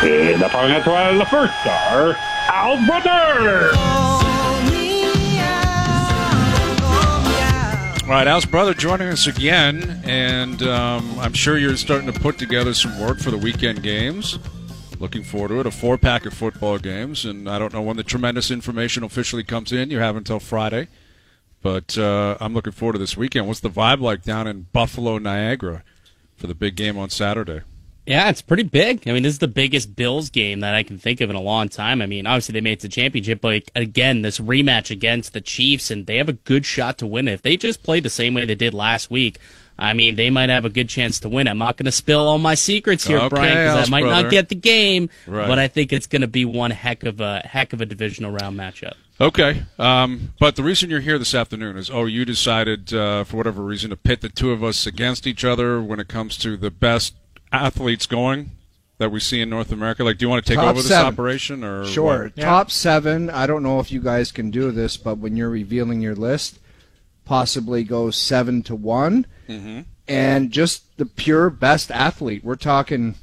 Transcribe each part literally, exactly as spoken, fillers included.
In the final twelve, the first star, Al's brother. All right, Al's brother joining us again, and um, I'm sure you're starting to put together some work for the weekend games. Looking forward to it, a four-pack of football games, and I don't know when the tremendous information officially comes in. You have until Friday, but uh, I'm looking forward to this weekend. What's the vibe like down in Buffalo, Niagara for the big game on Saturday? Yeah, it's pretty big. I mean, this is the biggest Bills game that I can think of in a long time. I mean, obviously they made it to the championship, but again, this rematch against the Chiefs, and they have a good shot to win it. If they just played the same way they did last week, I mean, they might have a good chance to win. I'm not going to spill all my secrets here, okay, Brian, because I might brother. not get the game, right. but I think it's going to be one heck of a heck of a divisional round matchup. Okay, um, but the reason you're here this afternoon is, oh, you decided, uh, for whatever reason, to pit the two of us against each other when it comes to the best athletes going that we see in North America. Like, do you want to take Top over this seven. operation? Or Sure. what? Yeah. Top seven. I don't know if you guys can do this, but when you're revealing your list, possibly go seven to one. Mm-hmm. And just the pure best athlete. We're talking,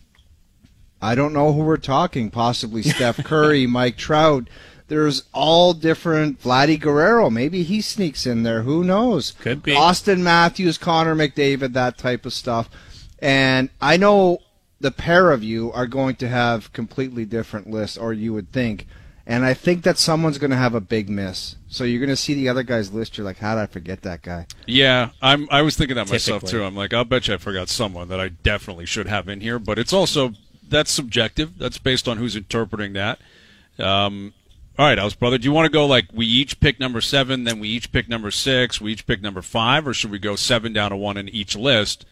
I don't know who we're talking, possibly Steph Curry, Mike Trout. There's all different, Vladdy Guerrero, maybe he sneaks in there, who knows? Could be. Austin Matthews, Connor McDavid, that type of stuff. And I know the pair of you are going to have completely different lists, or you would think. And I think that someone's going to have a big miss. So you're going to see the other guy's list. You're like, how did I forget that guy? Yeah, I'm, I was thinking that myself, Typically. too. I'm like, I'll bet you I forgot someone that I definitely should have in here. But it's also, that's subjective. That's based on who's interpreting that. Um, all right, Al's brother, do you want to go like we each pick number seven, then we each pick number six, we each pick number five, or should we go seven down to one in each list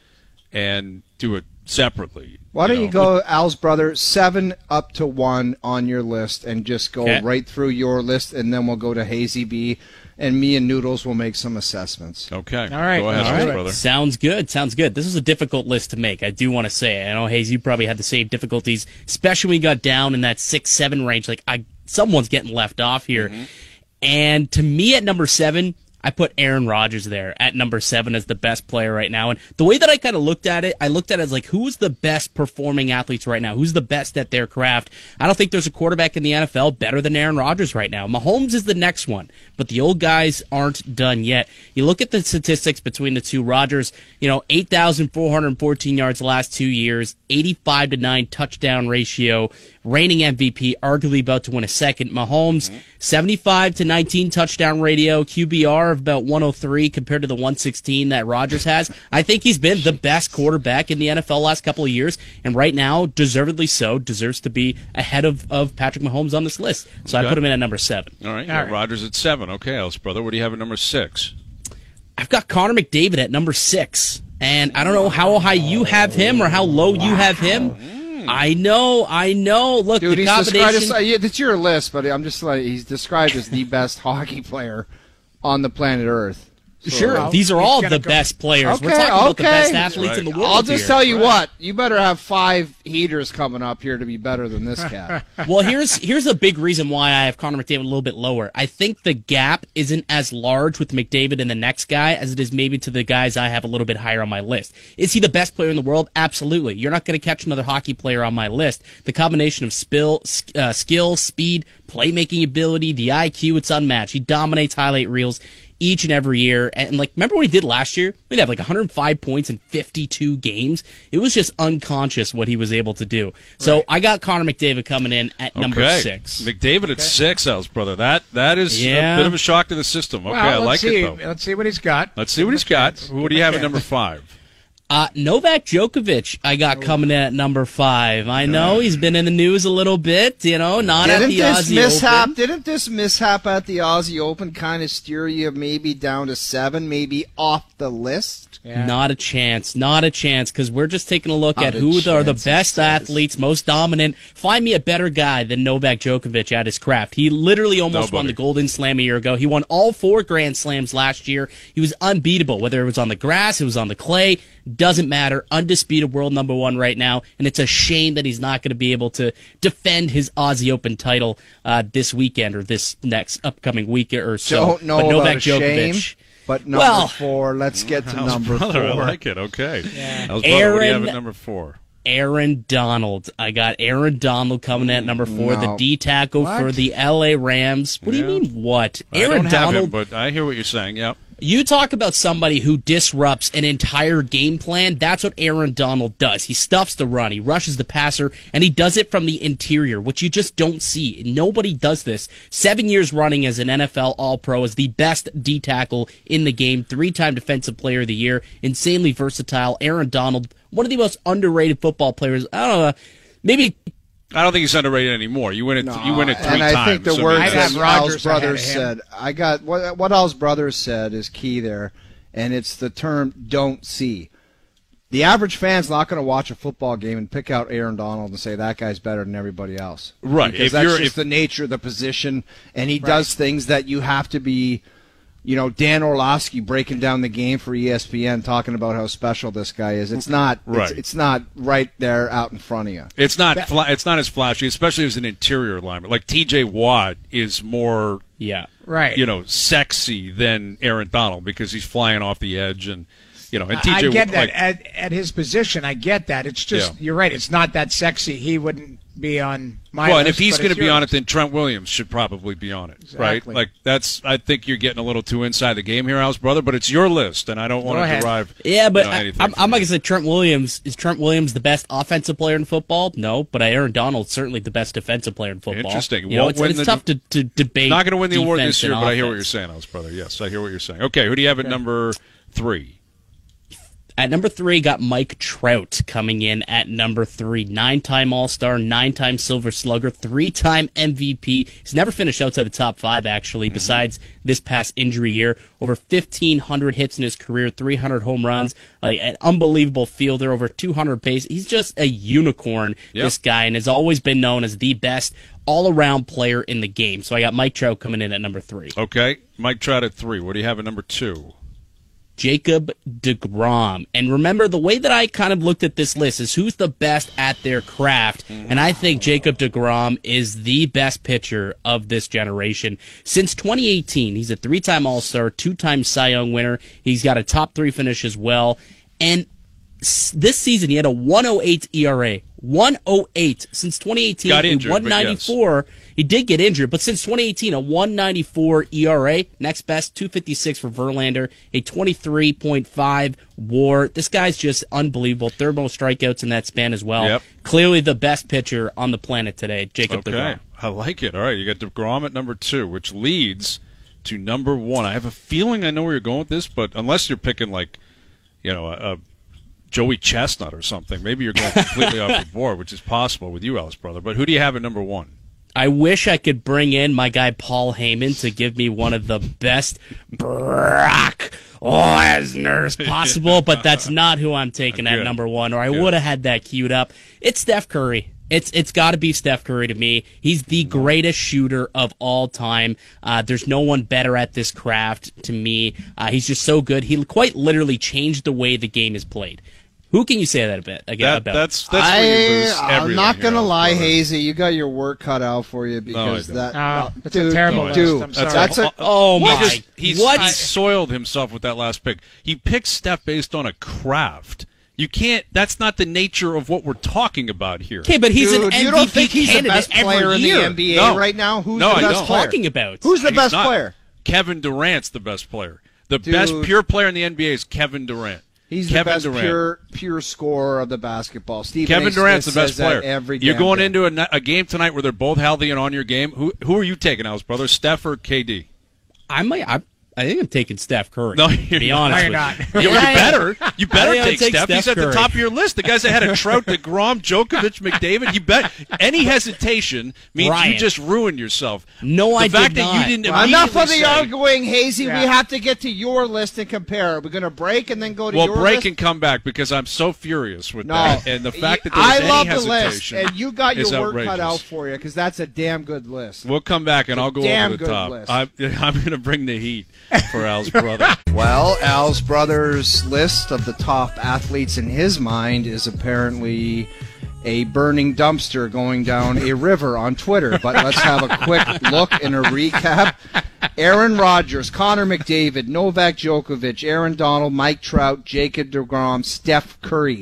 and do it separately? Why don't know? you go, Al's brother, seven up to one on your list and just go Okay. right through your list, and then we'll go to Hazy B, and me and Noodles will make some assessments. Okay. All right. Go ahead, All Al's right. brother. Sounds good. Sounds good. This was a difficult list to make. I do want to say. I know, Hayes, you probably had the same difficulties, especially when you got down in that six, seven range. Like, I, someone's getting left off here. Mm-hmm. And to me, at number seven, I put Aaron Rodgers there at number seven as the best player right now. And the way that I kind of looked at it, I looked at it as like, who's the best performing athletes right now? Who's the best at their craft? I don't think there's a quarterback in the N F L better than Aaron Rodgers right now. Mahomes is the next one, but the old guys aren't done yet. You look at the statistics between the two. Rodgers, you know, eight thousand four hundred fourteen yards the last two years, eighty-five to nine touchdown ratio, reigning M V P, arguably about to win a second. Mahomes, seventy-five to nineteen touchdown ratio, Q B R of about one oh three compared to the one sixteen that Rodgers has. I think he's been the best quarterback in the N F L last couple of years, and right now, deservedly so, deserves to be ahead of, of Patrick Mahomes on this list. So Okay. I put him in at number seven. All right. You All got right. Rodgers at seven. Okay, Al's brother. What do you have at number six? I've got Connor McDavid at number six, and I don't know how high you have him or how low you have him. I know, I know. Look, Dude, the he's described combination. as, uh, yeah, it's your list, but I'm just like, he's described as the best hockey player on the planet Earth. Sure, Well, these are he's all gonna the go- best players. We're Okay, talking about the okay. best athletes Right. in the world. I'll just here. tell you what, you better have five heaters coming up here to be better than this cat. Well, here's here's a big reason why I have Connor McDavid a little bit lower. I think the gap isn't as large with McDavid and the next guy as it is maybe to the guys I have a little bit higher on my list. Is he the best player in the world? Absolutely. You're not going to catch another hockey player on my list. The combination of spill, uh, skill, speed, playmaking ability, the I Q, it's unmatched. He dominates highlight reels each and every year. And, like, remember what he did last year? He'd have, like, one hundred five points in fifty-two games. It was just unconscious what he was able to do. So I got Connor McDavid coming in at number okay. six. McDavid at six, Al's brother. That That is Yeah. a bit of a shock to the system. Okay, Well, I let's like see. it, though. Let's see what he's got. Let's see what he's got. What do you have at number five? Uh, Novak Djokovic, I got coming in at number five. I know he's been in the news a little bit, you know, not at Didn't the this Aussie mishap? Open. Didn't this mishap at the Aussie Open kind of steer you maybe down to seven, maybe off the list? Yeah. Not a chance. Not a chance, because we're just taking a look Not at a who are the chance, best it says. athletes, most dominant. Find me a better guy than Novak Djokovic at his craft. He literally almost won Nobody. the Golden Slam a year ago. He won all four Grand Slams last year. He was unbeatable, whether it was on the grass, it was on the clay. Doesn't matter. Undisputed world number one right now, and it's a shame that he's not going to be able to defend his Aussie Open title uh, this weekend or this next upcoming week or so. Don't know but about Novak a shame. Djokovic. But number Well- four, let's get to Al's number brother, four. I like it. Okay. Yeah. Al's brother, what do you have Aaron- at number four? Aaron Donald. I got Aaron Donald coming in at number four, No. the D tackle What? for the L A Rams. What Yeah. do you mean, what? I Aaron don't have Donald. him, but I hear what you're saying. Yep. You talk about somebody who disrupts an entire game plan. That's what Aaron Donald does. He stuffs the run, he rushes the passer, and he does it from the interior, which you just don't see. Nobody does this. Seven years running as an N F L All-Pro, as the best D tackle in the game, three-time Defensive Player of the Year, insanely versatile. Aaron Donald, one of the most underrated football players. I don't know, maybe. I don't think he's underrated anymore. You win it. No, you win it three and I times. think the I mean, words I'd that's- have that Al's Rodgers ahead brothers of him. said, I got what what Al's brothers said is key there, and it's the term "don't see." The average fan's not going to watch a football game and pick out Aaron Donald and say that guy's better than everybody else, Right. Because If that's you're- just if- the nature of the position, and he does things that you have to be. You know, Dan Orlovsky breaking down the game for E S P N, talking about how special this guy is. It's not Right. It's, it's not right there out in front of you. It's not. Fla- it's not as flashy, especially as an interior lineman. Like T J Watt is more, Yeah. Right. you know, sexy than Aaron Donald because he's flying off the edge and, you know, and T J. I get that. Like, at, at his position, I get that. It's just, Yeah. you're right, it's not that sexy. He wouldn't be on my well, list. and if he's but going to it's be on it, yours. then Trent Williams should probably be on it, right? Exactly. Like that's. I think you're getting a little too inside the game here, Al's brother. But it's your list, and I don't want Go to ahead. derive. Yeah, but you know, I, anything I'm, from I'm not you. going to say Trent Williams. Is Trent Williams the best offensive player in football? No, but Aaron Donald's certainly the best defensive player in football. Interesting. You know, Won't it's, win it's the- tough to, to debate. Not going to win the award defense this year, and but I hear what you're offense. saying, Al's brother. Yes, I hear what you're saying. Okay, who do you have at number three? At number three, got Mike Trout coming in at number three. Nine-time All-Star, nine-time Silver Slugger, three-time M V P. He's never finished outside the top five, actually, besides this past injury year. Over fifteen hundred hits in his career, three hundred home runs, like an unbelievable fielder, over two hundred base. He's just a unicorn, Yep. this guy, and has always been known as the best all-around player in the game. So I got Mike Trout coming in at number three. Okay, Mike Trout at three. What do you have at number two? Jacob deGrom. And remember, the way that I kind of looked at this list is who's the best at their craft. And I think Jacob deGrom is the best pitcher of this generation. Since twenty eighteen, he's a three-time All-Star, two-time Cy Young winner. He's got a top three finish as well. And s- this season, he had a one oh eight E R A. one oh eight. Since twenty eighteen, Got a injured, but one ninety-four. He did get injured, but since twenty eighteen, a one ninety-four E R A. Next best, two fifty-six for Verlander, a twenty-three point five WAR. This guy's just unbelievable. Third most strikeouts in that span as well. Yep. Clearly the best pitcher on the planet today, Jacob Okay, deGrom. I like it. All right, you got DeGrom at number two, which leads to number one. I have a feeling I know where you're going with this, but unless you're picking like, you know, a, a Joey Chestnut or something, maybe you're going completely off the board, which is possible with you, Alice brother. But who do you have at number one? I wish I could bring in my guy Paul Heyman to give me one of the best Brock Lesnar's possible, but that's not who I'm taking at Good. number one, or I Good. would have had that queued up. It's Steph Curry. It's it's got to be Steph Curry to me. He's the greatest shooter of all time. Uh, there's no one better at this craft to me. Uh, he's just so good. He quite literally changed the way the game is played. Who can you say that a bit again That, about? that's that's where you lose I, I'm everything not here, going to Alice lie, brother. Hazy. You got your work cut out for you because don't. that. No, it's a dude, terrible you list. do. I'm That's, sorry. That's a. oh He my! just- he's, what? he soiled himself with that last pick. He picked Steph based on a craft. You can't. That's not the nature of what we're talking about here. Okay, but he's Dude, an M V P you don't think he's the candidate best player every in year. the N B A No. right now? Who's No, the I best don't. player? Talking about. Who's the He's best not. player? Kevin Durant's the best player. The Dude. best pure player in the N B A is Kevin Durant. He's Kevin the best Durant. pure pure scorer of the basketball. Stephen Kevin A. Durant's the Smith best says that player. Every You're damn going day. into a, ni- a game tonight where they're both healthy and on your game. Who who are you taking, Alice brother? Steph or K D? I might. I, I think I'm taking Steph Curry. No, to you're be not. honest No, with you're you. not. You, you Yeah, better. You better I think I'll take, take Steph. He's Steph at the Curry. top of your list. The guys that had a Trout, DeGrom, Djokovic, McDavid. You bet. Any hesitation means Bryant. you just ruined yourself. No, the I fact did that not. you didn't Enough of immediately the say- arguing, Hazy. Yeah. We have to get to your list and compare. We're going to break and then go to Well, your break list. and come back because I'm so furious with No, that. And the fact that there's I any love the hesitation list, and you got is your work cut outrageous. out for you because that's a damn good list. We'll come back and I'll go damn over the good top. list. I'm, I'm going to bring the heat for Al's brother. Well, Al's brother's list of the top athletes in his mind is apparently a burning dumpster going down a river on Twitter. But let's have a quick look and a recap. Aaron Rodgers, Connor McDavid, Novak Djokovic, Aaron Donald, Mike Trout, Jacob deGrom, Steph Curry.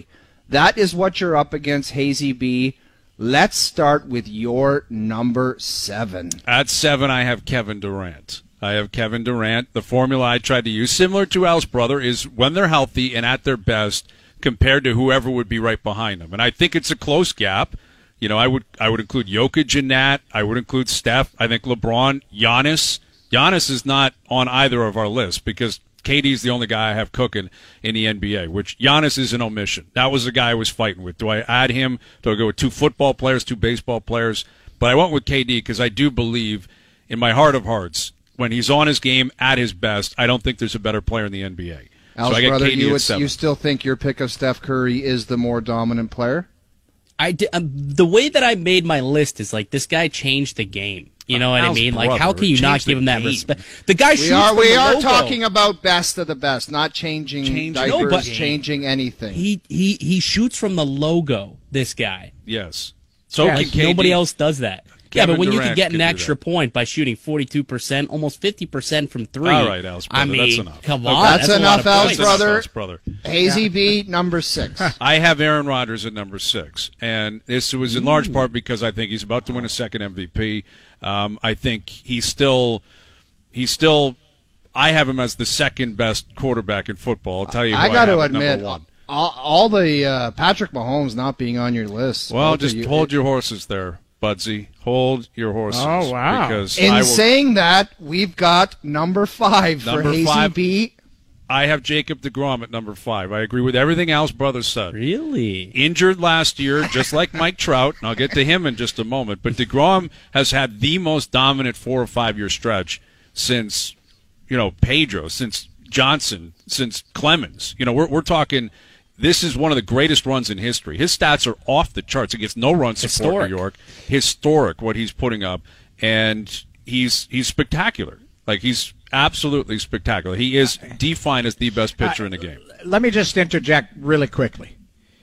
that is what you're up against, Hazy B. Let's start with your number seven. At seven, I have Kevin Durant. I have Kevin Durant. The formula I tried to use, similar to Al's brother, is when they're healthy and at their best compared to whoever would be right behind them. And I think it's a close gap. You know, I would I would include Jokic in that. I would include Steph. I think LeBron, Giannis. Giannis is not on either of our lists because K D's the only guy I have cooking in the N B A, which Giannis is an omission. That was the guy I was fighting with. Do I add him? Do I go with two football players, two baseball players? But I went with K D because I do believe, in my heart of hearts, when he's on his game at his best, I don't think there's a better player in the N B A. Al's so I got brother, K D you, at would, seven. you still think your pick of Steph Curry is the more dominant player? I did, um, the way that I made my list is like this guy changed the game. You know what I Al's mean? Like, brother how can you not changed give him the that game. respect? The guy We shoots are from we the are logo. talking about best of the best, not changing Changing diapers, No, but- changing anything. He he he shoots from the logo. This guy. Yes. So Yeah, can Like, K D. nobody else does that. yeah, Kevin but when you Durant can get can an do extra that. point by shooting forty-two percent, almost fifty percent from three. All right, Al's brother, I mean, that's enough. come Okay. on. That's a enough, lot of Al's points. That's enough, brother. Al's brother. Hazy B, number six. I have Aaron Rodgers at number six, and this was in large part because I think he's about to win a second M V P. Um, I think he's still, he's still. I have him as the second best quarterback in football. I'll tell you. Who I got have to at number admit, one. all, all the uh, Patrick Mahomes not being on your list. Well, both of just you- hold your horses there, Budsy. Hold your horses. Oh, wow. Because In I will, saying that, we've got number five Number for Hazy five. B. I have Jacob DeGrom at number five. I agree with everything Al's brother said. Really? Injured last year, just like Mike Trout, and I'll get to him in just a moment. But DeGrom has had the most dominant four or five year stretch since, you know, Pedro, since Johnson, since Clemens. You know, we're we're talking. This is one of the greatest runs in history. His stats are off the charts. He gets no run support Historic. in New York. Historic what he's putting up, and he's he's spectacular. Like he's absolutely spectacular. He is defined as the best pitcher in the game. Let me just interject really quickly.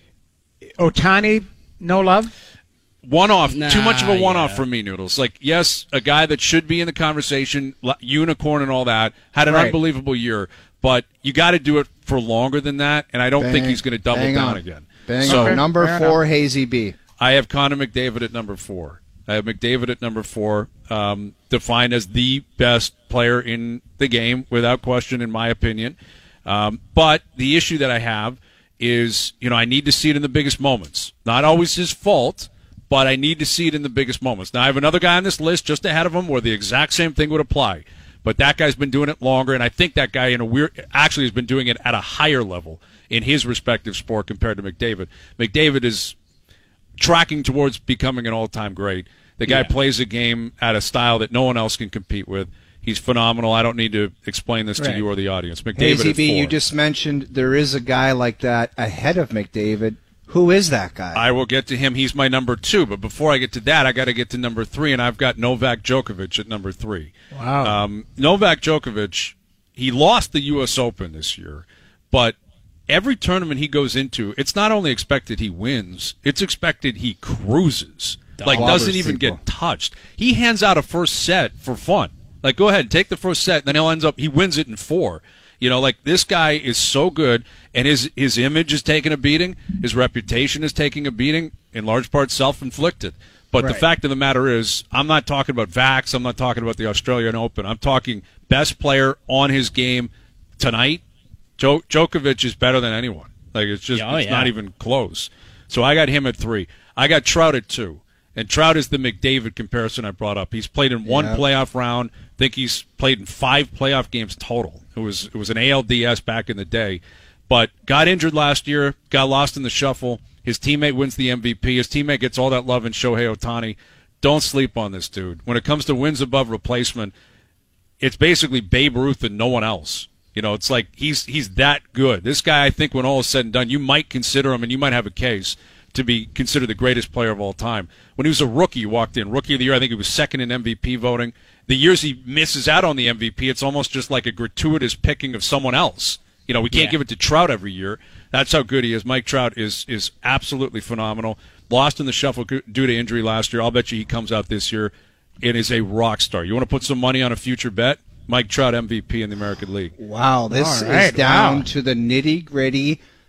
Otani, no love? One off, Nah, too much of a one off yeah. for me, Noodles. Like, yes, a guy that should be in the conversation, li- unicorn and all that, had an Right. unbelievable year, but you got to do it for longer than that, and I don't think Bang- he's going to double bang down on. again. Bang so on. Number Fair four, Hazy B. I have Connor McDavid at number four. I have McDavid at number four, um, defined as the best player in the game, without question, in my opinion. Um, but the issue that I have is, you know, I need to see it in the biggest moments. Not always his fault, but I need to see it in the biggest moments. Now, I have another guy on this list just ahead of him where the exact same thing would apply. But that guy's been doing it longer, and I think that guy in a weird actually has been doing it at a higher level in his respective sport compared to McDavid. McDavid is tracking towards becoming an all-time great. The guy Yeah. plays a game at a style that no one else can compete with. He's phenomenal. I don't need to explain this to Right. you or the audience. McDavid Hazy at B, four. you just mentioned there is a guy like that ahead of McDavid. Who is that guy? I will get to him. He's my number two. But before I get to that, I got to get to number three, and I've got Novak Djokovic at number three. Wow. Um, Novak Djokovic, he lost the U S Open this year, but every tournament he goes into, it's not only expected he wins, it's expected he cruises. Like, Clobbers doesn't even people. get touched. He hands out a first set for fun. Like, go ahead, take the first set, and then he'll ends up, he wins it in four. You know, like, this guy is so good, and his his image is taking a beating. His reputation is taking a beating, in large part self-inflicted. But the Right. fact of the matter is, I'm not talking about Vax. I'm not talking about the Australian Open. I'm talking best player on his game tonight. Jo- Djokovic is better than anyone. Like, it's just Oh, it's yeah. not even close. So I got him at three. I got Trout at two. And Trout is the McDavid comparison I brought up. He's played in one Yeah. playoff round. I think he's played in five playoff games total. It was it was an A L D S back in the day. But got injured last year, got lost in the shuffle. His teammate wins the M V P. His teammate gets all that love in Shohei Ohtani. Don't sleep on this dude. When it comes to wins above replacement, it's basically Babe Ruth and no one else. You know, it's like he's he's that good. This guy, I think, when all is said and done, you might consider him, and you might have a case to be considered the greatest player of all time. When he was a rookie, he walked in. Rookie of the year, I think he was second in M V P voting. The years he misses out on the M V P, it's almost just like a gratuitous picking of someone else. You know, we can't Yeah. give it to Trout every year. That's how good he is. Mike Trout is is absolutely phenomenal. Lost in the shuffle due to injury last year. I'll bet you he comes out this year and is a rock star. You want to put some money on a future bet? Mike Trout M V P in the American League. Wow, this All right, is down wow. to the nitty gritty.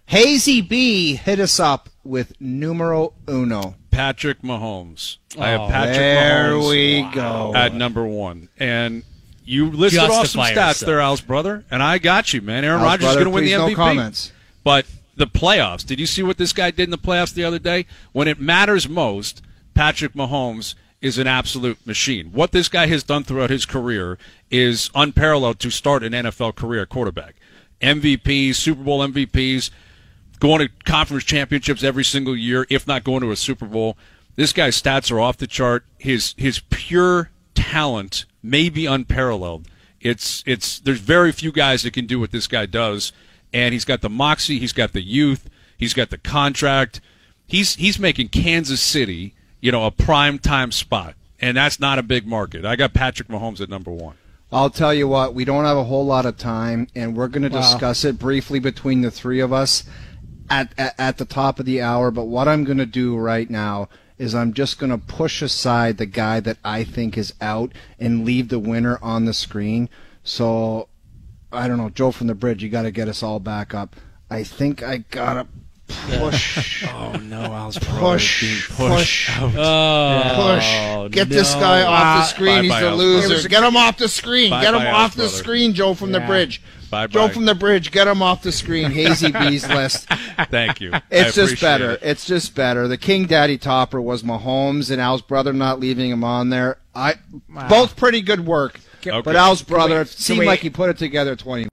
Hazy B hit us up with numero uno. Patrick Mahomes. I have Oh, Patrick There Mahomes we go. at number one. And you listed off some Justify stats yourself. there, Al's brother, and I got you, man. Aaron Al's Rodgers is brother, going to win the please, M V P. no comments. But the playoffs, did you see what this guy did in the playoffs the other day? When it matters most, Patrick Mahomes is an absolute machine. What this guy has done throughout his career is unparalleled to start an N F L career at quarterback. M V Ps, Super Bowl M V Ps, going to conference championships every single year, if not going to a Super Bowl. This guy's stats are off the chart. His his pure talent may be unparalleled. It's it's there's very few guys that can do what this guy does, and he's got the moxie, he's got the youth, he's got the contract. He's he's making Kansas City, you know, a prime time spot, and that's not a big market. I got Patrick Mahomes at number one. I'll tell you what, we don't have a whole lot of time, and we're going to Wow. discuss it briefly between the three of us at, at, at the top of the hour. But what I'm going to do right now is I'm just going to push aside the guy that I think is out and leave the winner on the screen. So, I don't know, Joe from the Bridge, you got to get us all back up. I think I got to push. Oh no, Al's Push, push, Oh, push. Get this no. guy off the screen. Bye-bye, He's the Al's loser. brother. Get him off the screen. Bye-bye, Get him Al's off the brother. screen, Joe from the Yeah. Bridge. Bye-bye. Joe from the Bridge, get him off the screen. Hazy B's list. Thank you. I It's just appreciate better. it. It's just better. The King Daddy topper was Mahomes, and Al's brother not leaving him on there. I both pretty good work. Okay. But Al's brother we- seemed can we- like he put it together twenty